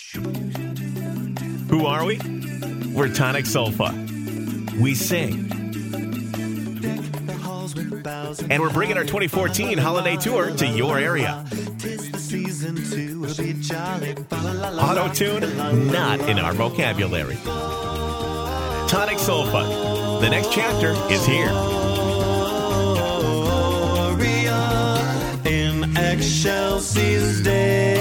Who are we? We're Tonic Sofa. We sing. And we're bringing our 2014 holiday tour to your area. Auto-tune, not in our vocabulary. Tonic Sofa. The next chapter is here. In Excelsis Day.